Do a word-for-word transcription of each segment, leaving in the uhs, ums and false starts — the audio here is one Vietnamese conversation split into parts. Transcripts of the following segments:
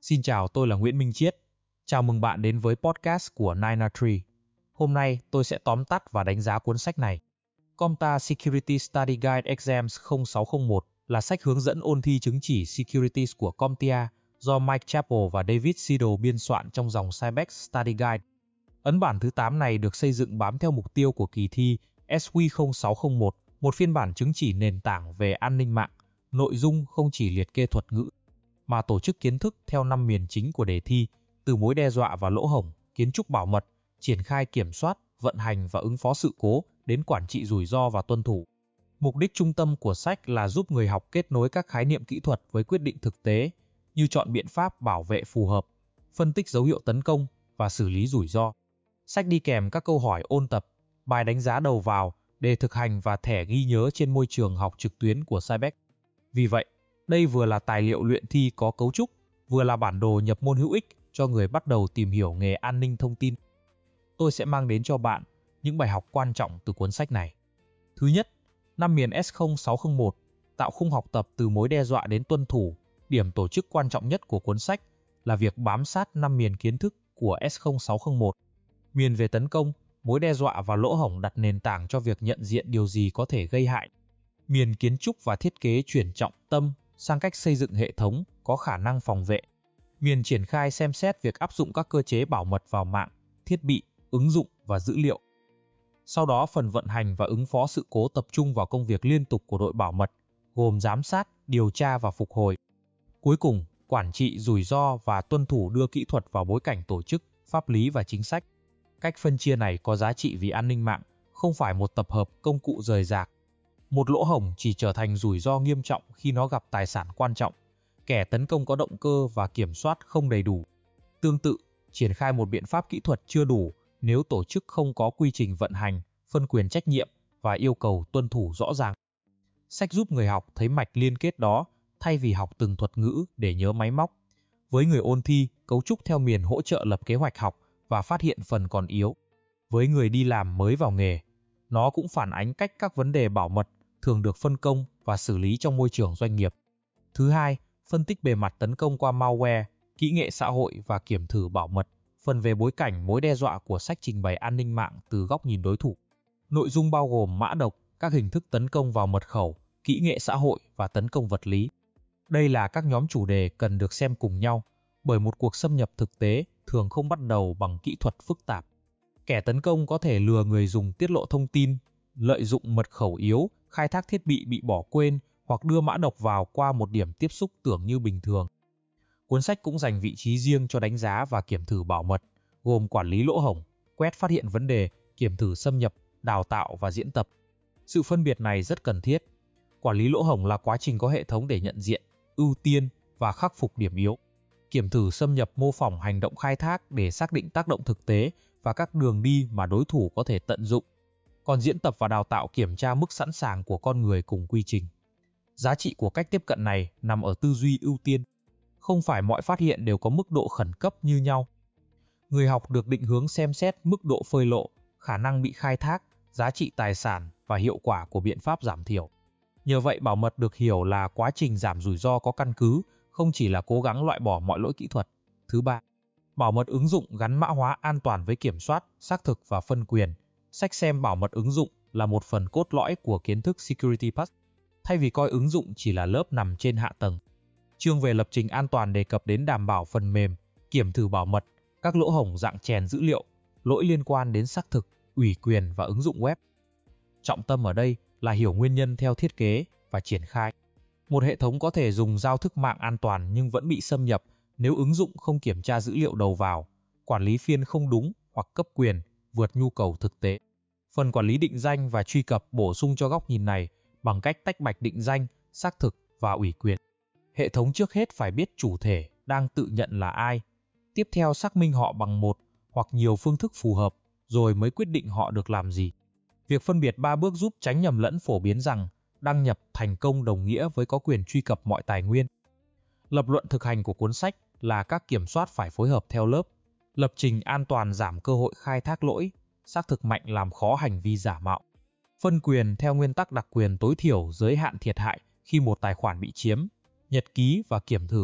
Xin chào, tôi là Nguyễn Minh Chiết. Chào mừng bạn đến với podcast của nine a Tree. Hôm nay tôi sẽ tóm tắt và đánh giá cuốn sách này. CompTIA Security Study Guide Exams không sáu không một là sách hướng dẫn ôn thi chứng chỉ Securities của CompTIA do Mike Chappell và David Siddle biên soạn trong dòng Cybex Study Guide. Ấn bản thứ tám này được xây dựng bám theo mục tiêu của kỳ thi S Q không sáu không một, một phiên bản chứng chỉ nền tảng về an ninh mạng. Nội dung không chỉ liệt kê thuật ngữ, mà tổ chức kiến thức theo năm miền chính của đề thi, từ mối đe dọa và lỗ hổng, kiến trúc bảo mật, triển khai kiểm soát, vận hành và ứng phó sự cố, đến quản trị rủi ro và tuân thủ. Mục đích trung tâm của sách là giúp người học kết nối các khái niệm kỹ thuật với quyết định thực tế, như chọn biện pháp bảo vệ phù hợp, phân tích dấu hiệu tấn công và xử lý rủi ro. Sách đi kèm các câu hỏi ôn tập, bài đánh giá đầu vào, đề thực hành và thẻ ghi nhớ trên môi trường học trực tuyến của Cybex. Vì vậy, đây vừa là tài liệu luyện thi có cấu trúc, vừa là bản đồ nhập môn hữu ích cho người bắt đầu tìm hiểu nghề an ninh thông tin. Tôi sẽ mang đến cho bạn những bài học quan trọng từ cuốn sách này. Thứ nhất, năm miền S không sáu không một, tạo khung học tập từ mối đe dọa đến tuân thủ. Điểm tổ chức quan trọng nhất của cuốn sách là việc bám sát năm miền kiến thức của S không sáu không một. Miền về tấn công, mối đe dọa và lỗ hổng đặt nền tảng cho việc nhận diện điều gì có thể gây hại. Miền kiến trúc và thiết kế chuyển trọng tâm sang cách xây dựng hệ thống có khả năng phòng vệ. Miền triển khai xem xét việc áp dụng các cơ chế bảo mật vào mạng, thiết bị, ứng dụng và dữ liệu. Sau đó phần vận hành và ứng phó sự cố tập trung vào công việc liên tục của đội bảo mật, gồm giám sát, điều tra và phục hồi. Cuối cùng, quản trị rủi ro và tuân thủ đưa kỹ thuật vào bối cảnh tổ chức, pháp lý và chính sách. Cách phân chia này có giá trị vì an ninh mạng không phải một tập hợp công cụ rời rạc. Một lỗ hổng chỉ trở thành rủi ro nghiêm trọng khi nó gặp tài sản quan trọng, kẻ tấn công có động cơ và kiểm soát không đầy đủ. Tương tự, triển khai một biện pháp kỹ thuật chưa đủ nếu tổ chức không có quy trình vận hành, phân quyền trách nhiệm và yêu cầu tuân thủ rõ ràng. Sách giúp người học thấy mạch liên kết đó thay vì học từng thuật ngữ để nhớ máy móc. Với người ôn thi, cấu trúc theo miền hỗ trợ lập kế hoạch học và phát hiện phần còn yếu. Với người đi làm mới vào nghề, nó cũng phản ánh cách các vấn đề bảo mật thường được phân công và xử lý trong môi trường doanh nghiệp. Thứ hai, phân tích bề mặt tấn công qua malware, kỹ nghệ xã hội và kiểm thử bảo mật. Phần về bối cảnh mối đe dọa của sách trình bày an ninh mạng từ góc nhìn đối thủ. Nội dung bao gồm mã độc, các hình thức tấn công vào mật khẩu, kỹ nghệ xã hội và tấn công vật lý. Đây là các nhóm chủ đề cần được xem cùng nhau, bởi một cuộc xâm nhập thực tế thường không bắt đầu bằng kỹ thuật phức tạp. Kẻ tấn công có thể lừa người dùng tiết lộ thông tin, lợi dụng mật khẩu yếu, khai thác thiết bị bị bỏ quên hoặc đưa mã độc vào qua một điểm tiếp xúc tưởng như bình thường. Cuốn sách cũng dành vị trí riêng cho đánh giá và kiểm thử bảo mật, gồm quản lý lỗ hổng, quét phát hiện vấn đề, kiểm thử xâm nhập, đào tạo và diễn tập. Sự phân biệt này rất cần thiết. Quản lý lỗ hổng là quá trình có hệ thống để nhận diện, ưu tiên và khắc phục điểm yếu. Kiểm thử xâm nhập mô phỏng hành động khai thác để xác định tác động thực tế và các đường đi mà đối thủ có thể tận dụng. Còn diễn tập và đào tạo kiểm tra mức sẵn sàng của con người cùng quy trình. Giá trị của cách tiếp cận này nằm ở tư duy ưu tiên. Không phải mọi phát hiện đều có mức độ khẩn cấp như nhau. Người học được định hướng xem xét mức độ phơi lộ, khả năng bị khai thác, giá trị tài sản và hiệu quả của biện pháp giảm thiểu. Nhờ vậy, bảo mật được hiểu là quá trình giảm rủi ro có căn cứ, không chỉ là cố gắng loại bỏ mọi lỗi kỹ thuật. Thứ ba, bảo mật ứng dụng gắn mã hóa an toàn với kiểm soát, xác thực và phân quyền. Sách xem bảo mật ứng dụng là một phần cốt lõi của kiến thức Security Pass, thay vì coi ứng dụng chỉ là lớp nằm trên hạ tầng. Chương về lập trình an toàn đề cập đến đảm bảo phần mềm, kiểm thử bảo mật, các lỗ hổng dạng chèn dữ liệu, lỗi liên quan đến xác thực, ủy quyền và ứng dụng web. Trọng tâm ở đây là hiểu nguyên nhân theo thiết kế và triển khai. Một hệ thống có thể dùng giao thức mạng an toàn nhưng vẫn bị xâm nhập nếu ứng dụng không kiểm tra dữ liệu đầu vào, quản lý phiên không đúng hoặc cấp quyền vượt nhu cầu thực tế. Phần quản lý định danh và truy cập bổ sung cho góc nhìn này bằng cách tách bạch định danh, xác thực và ủy quyền. Hệ thống trước hết phải biết chủ thể đang tự nhận là ai, tiếp theo xác minh họ bằng một hoặc nhiều phương thức phù hợp, rồi mới quyết định họ được làm gì. Việc phân biệt ba bước giúp tránh nhầm lẫn phổ biến rằng đăng nhập thành công đồng nghĩa với có quyền truy cập mọi tài nguyên. Lập luận thực hành của cuốn sách là các kiểm soát phải phối hợp theo lớp, lập trình an toàn giảm cơ hội khai thác lỗi, xác thực mạnh làm khó hành vi giả mạo. Phân quyền theo nguyên tắc đặc quyền tối thiểu giới hạn thiệt hại khi một tài khoản bị chiếm, nhật ký và kiểm thử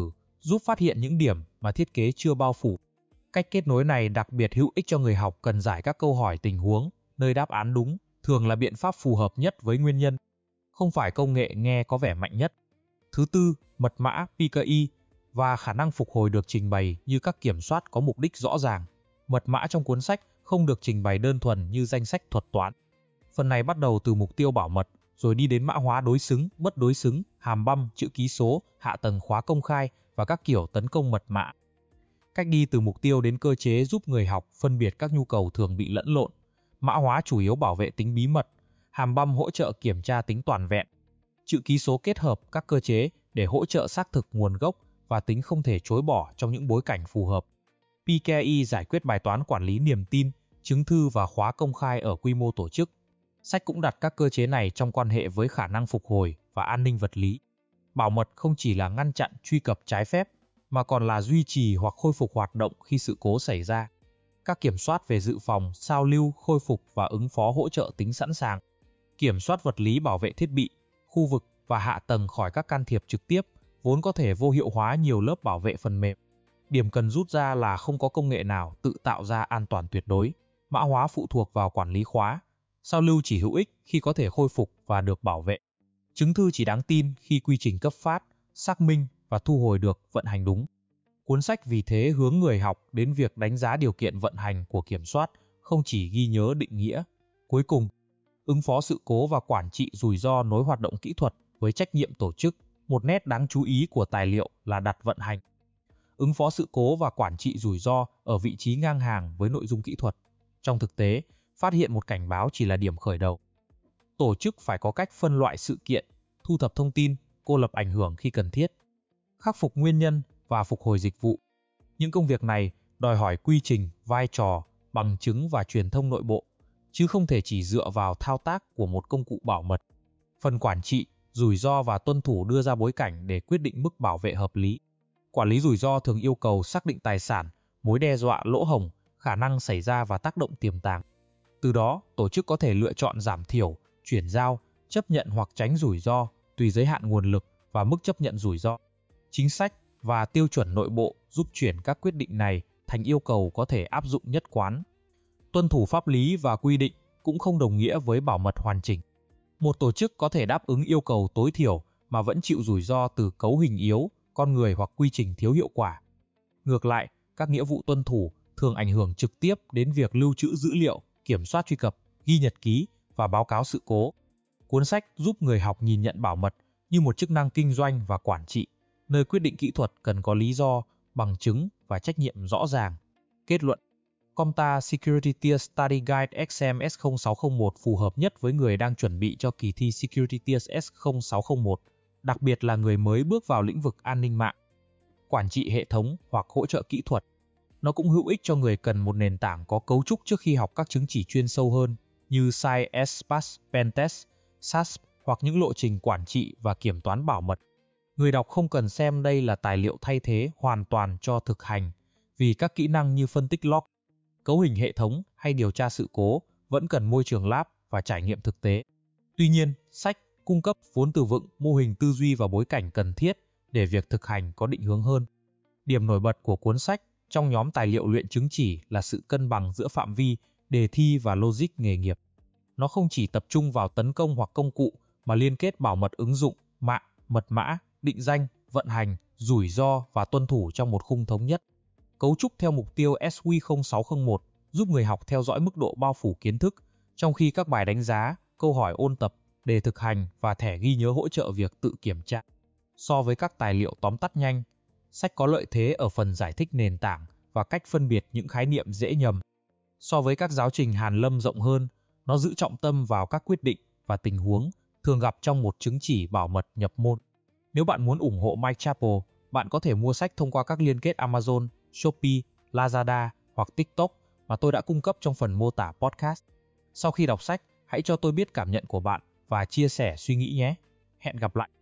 giúp phát hiện những điểm mà thiết kế chưa bao phủ. Cách kết nối này đặc biệt hữu ích cho người học cần giải các câu hỏi tình huống, nơi đáp án đúng thường là biện pháp phù hợp nhất với nguyên nhân, không phải công nghệ nghe có vẻ mạnh nhất. Thứ tư, mật mã pê ca i và khả năng phục hồi được trình bày như các kiểm soát có mục đích rõ ràng. Mật mã trong cuốn sách không được trình bày đơn thuần như danh sách thuật toán. Phần này bắt đầu từ mục tiêu bảo mật, rồi đi đến mã hóa đối xứng, bất đối xứng, hàm băm, chữ ký số, hạ tầng khóa công khai và các kiểu tấn công mật mã. Cách đi từ mục tiêu đến cơ chế giúp người học phân biệt các nhu cầu thường bị lẫn lộn. Mã hóa chủ yếu bảo vệ tính bí mật, hàm băm hỗ trợ kiểm tra tính toàn vẹn. Chữ ký số kết hợp các cơ chế để hỗ trợ xác thực nguồn gốc và tính không thể chối bỏ trong những bối cảnh phù hợp. pê ca i giải quyết bài toán quản lý niềm tin, chứng thư và khóa công khai ở quy mô tổ chức. Sách cũng đặt các cơ chế này trong quan hệ với khả năng phục hồi và an ninh vật lý. Bảo mật không chỉ là ngăn chặn truy cập trái phép, mà còn là duy trì hoặc khôi phục hoạt động khi sự cố xảy ra. Các kiểm soát về dự phòng, sao lưu, khôi phục và ứng phó hỗ trợ tính sẵn sàng. Kiểm soát vật lý bảo vệ thiết bị, khu vực và hạ tầng khỏi các can thiệp trực tiếp, vốn có thể vô hiệu hóa nhiều lớp bảo vệ phần mềm. Điểm cần rút ra là không có công nghệ nào tự tạo ra an toàn tuyệt đối. Mã hóa phụ thuộc vào quản lý khóa. Sao lưu chỉ hữu ích khi có thể khôi phục và được bảo vệ. Chứng thư chỉ đáng tin khi quy trình cấp phát, xác minh và thu hồi được vận hành đúng. Cuốn sách vì thế hướng người học đến việc đánh giá điều kiện vận hành của kiểm soát, không chỉ ghi nhớ định nghĩa. Cuối cùng, ứng phó sự cố và quản trị rủi ro nối hoạt động kỹ thuật với trách nhiệm tổ chức. Một nét đáng chú ý của tài liệu là đặt vận hành. Ứng phó sự cố và quản trị rủi ro ở vị trí ngang hàng với nội dung kỹ thuật. Trong thực tế, phát hiện một cảnh báo chỉ là điểm khởi đầu. Tổ chức phải có cách phân loại sự kiện, thu thập thông tin, cô lập ảnh hưởng khi cần thiết, khắc phục nguyên nhân và phục hồi dịch vụ. Những công việc này đòi hỏi quy trình, vai trò, bằng chứng và truyền thông nội bộ, chứ không thể chỉ dựa vào thao tác của một công cụ bảo mật. Phần quản trị, rủi ro và tuân thủ đưa ra bối cảnh để quyết định mức bảo vệ hợp lý. Quản lý rủi ro thường yêu cầu xác định tài sản, mối đe dọa, lỗ hổng, khả năng xảy ra và tác động tiềm tàng. Từ đó, tổ chức có thể lựa chọn giảm thiểu, chuyển giao, chấp nhận hoặc tránh rủi ro, tùy giới hạn nguồn lực và mức chấp nhận rủi ro. Chính sách và tiêu chuẩn nội bộ giúp chuyển các quyết định này thành yêu cầu có thể áp dụng nhất quán. Tuân thủ pháp lý và quy định cũng không đồng nghĩa với bảo mật hoàn chỉnh. Một tổ chức có thể đáp ứng yêu cầu tối thiểu mà vẫn chịu rủi ro từ cấu hình yếu, con người hoặc quy trình thiếu hiệu quả. Ngược lại, các nghĩa vụ tuân thủ thường ảnh hưởng trực tiếp đến việc lưu trữ dữ liệu, kiểm soát truy cập, ghi nhật ký và báo cáo sự cố. Cuốn sách giúp người học nhìn nhận bảo mật như một chức năng kinh doanh và quản trị, nơi quyết định kỹ thuật cần có lý do, bằng chứng và trách nhiệm rõ ràng. Kết luận: CompTIA Security Tier Study Guide X M S không sáu không một phù hợp nhất với người đang chuẩn bị cho kỳ thi Security Tier S không sáu không một, đặc biệt là người mới bước vào lĩnh vực an ninh mạng, quản trị hệ thống hoặc hỗ trợ kỹ thuật. Nó cũng hữu ích cho người cần một nền tảng có cấu trúc trước khi học các chứng chỉ chuyên sâu hơn như ét a i, ét pê a ét, Pentest, ét a ét pê hoặc những lộ trình quản trị và kiểm toán bảo mật. Người đọc không cần xem đây là tài liệu thay thế hoàn toàn cho thực hành, vì các kỹ năng như phân tích log, cấu hình hệ thống hay điều tra sự cố vẫn cần môi trường lab và trải nghiệm thực tế. Tuy nhiên, sách cung cấp vốn từ vựng, mô hình tư duy và bối cảnh cần thiết để việc thực hành có định hướng hơn. Điểm nổi bật của cuốn sách trong nhóm tài liệu luyện chứng chỉ là sự cân bằng giữa phạm vi, đề thi và logic nghề nghiệp. Nó không chỉ tập trung vào tấn công hoặc công cụ mà liên kết bảo mật ứng dụng, mạng, mật mã, định danh, vận hành, rủi ro và tuân thủ trong một khung thống nhất. Cấu trúc theo mục tiêu S W không sáu không một giúp người học theo dõi mức độ bao phủ kiến thức, trong khi các bài đánh giá, câu hỏi ôn tập, đề thực hành và thẻ ghi nhớ hỗ trợ việc tự kiểm tra. So với các tài liệu tóm tắt nhanh, sách có lợi thế ở phần giải thích nền tảng và cách phân biệt những khái niệm dễ nhầm. So với các giáo trình hàn lâm rộng hơn, nó giữ trọng tâm vào các quyết định và tình huống thường gặp trong một chứng chỉ bảo mật nhập môn. Nếu bạn muốn ủng hộ Mike Chappell, bạn có thể mua sách thông qua các liên kết Amazon, Shopee, Lazada hoặc TikTok mà tôi đã cung cấp trong phần mô tả podcast. Sau khi đọc sách, hãy cho tôi biết cảm nhận của bạn và chia sẻ suy nghĩ nhé. Hẹn gặp lại!